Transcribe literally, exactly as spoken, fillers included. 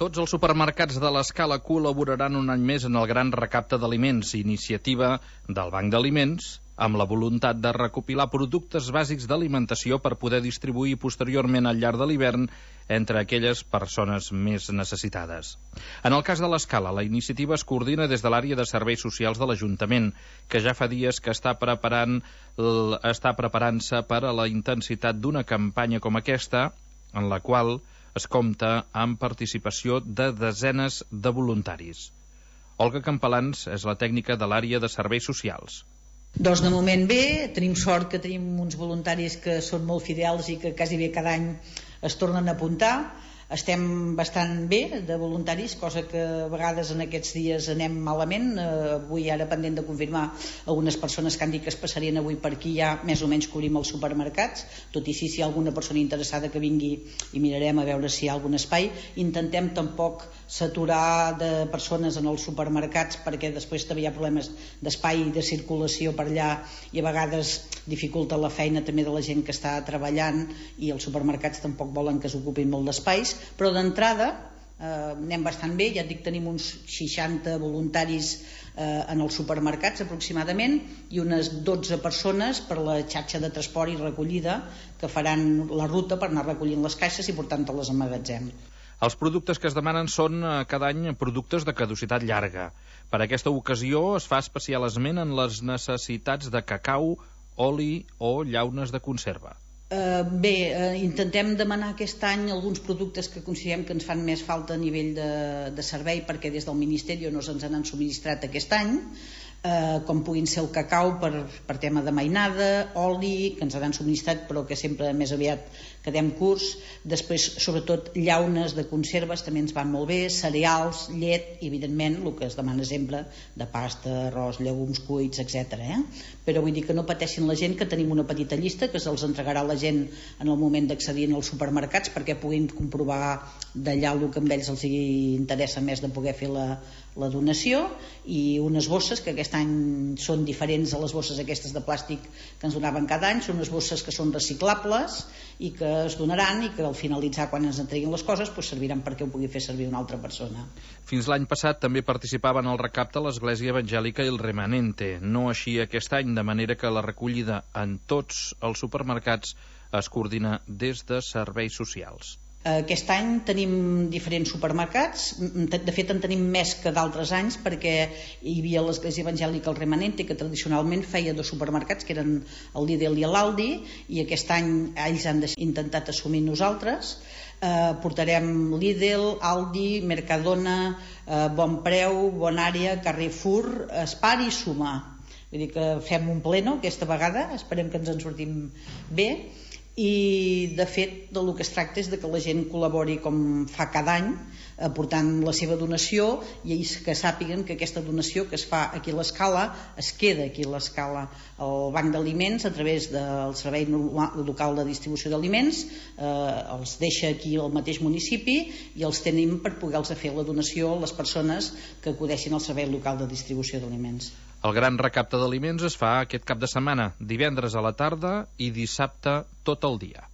Tots els supermercats de l'Escala col·laboraran un any més en el Gran Recapte d'Aliments, iniciativa del Banc d'Aliments, amb la voluntat de recopilar productes bàsics d'alimentació per poder distribuir posteriorment al llarg de l'hivern entre aquelles persones més necessitades. En el cas de l'Escala, la iniciativa es coordina des de l'àrea de serveis socials de l'Ajuntament, que ja fa dies que està preparant està preparant-se per a la intensitat d'una campanya com aquesta, en la qual es compta amb participació de desenes de voluntaris. Olga Campalans és la tècnica de l'àrea de serveis socials. Doncs de moment bé, tenim sort que tenim uns voluntaris que són molt fidels i que quasi bé cada any es tornen a apuntar. Estem bastant bé de voluntaris, cosa que a vegades en aquests dies anem malament. Eh, avui ara pendent de confirmar algunes persones que han dit que es passarien avui per aquí, ja més o menys cobrim els supermercats, tot i així si hi ha alguna persona interessada que vingui i mirarem a veure si hi ha algun espai. Intentem tampoc saturar de persones en els supermercats perquè després també hi ha problemes d'espai i de circulació per allà i a vegades dificulta la feina també de la gent que està treballant i els supermercats tampoc volen que s'ocupin molt d'espais, però d'entrada eh, anem bastant bé. Ja et dic, tenim uns seixanta voluntaris eh, en els supermercats aproximadament i unes dotze persones per la xarxa de transport i recollida que faran la ruta per anar recollint les caixes i portant-les al magatzem. Els productes que es demanen són cada any productes de caducitat llarga. Per aquesta ocasió es fa especial esment en les necessitats de cacau, oli o llaunes de conserva. Uh, bé, uh, intentem demanar aquest any alguns productes que considerem que ens fan més falta a nivell de, de servei perquè des del Ministeri no se'ns han subministrat aquest any, uh, com puguin ser el cacau per, per tema de mainada, oli que ens han subministrat però que sempre més aviat quedem curts, després sobretot llaunes de conserves també ens van molt bé, cereals, llet i evidentment el que es demana sempre de pasta, arròs, llegums cuits, etcètera. Eh? Però vull dir que no pateixin la gent, que tenim una petita llista que se'ls entregarà la gent en el moment d'accedir als supermercats perquè puguin comprovar d'allà el que a ells els interessa més de poder fer la, la donació, i unes bosses que aquest any són diferents a les bosses aquestes de plàstic que ens donaven cada any, són unes bosses que són reciclables i que es donaran i que al finalitzar quan ens entreguin les coses pues, serviran perquè ho pugui fer servir una altra persona. Fins l'any passat també participaven al recapte l'Església Evangèlica i el Remanente, no així aquest any, de manera que la recollida en tots els supermercats es coordina des de serveis socials. Aquest any tenim diferents supermercats, de fet en tenim més que d'altres anys perquè hi havia l'Església Evangèlica el Remanente que tradicionalment feia dos supermercats que eren el Lidl i l'Aldi, i aquest any ells han intentat assumir nosaltres. Eh, portarem Lidl, Aldi, Mercadona, eh, Bon Preu, Bonària, Carrefour, Spar i Suma. Vull dir que fem un pleno aquesta vegada, esperem que ens en sortim bé. I de fet del que es tracta és de que la gent col·labori com fa cada any aportant la seva donació, i ells que sàpiguen que aquesta donació que es fa aquí a l'Escala es queda aquí a l'Escala. El Banc d'Aliments a través del Servei Local de Distribució d'Aliments eh, els deixa aquí al mateix municipi i els tenim per poder-los fer la donació a les persones que acudeixin al Servei Local de Distribució d'Aliments. El Gran Recapte d'Aliments es fa aquest cap de setmana, divendres a la tarda i dissabte tot el dia.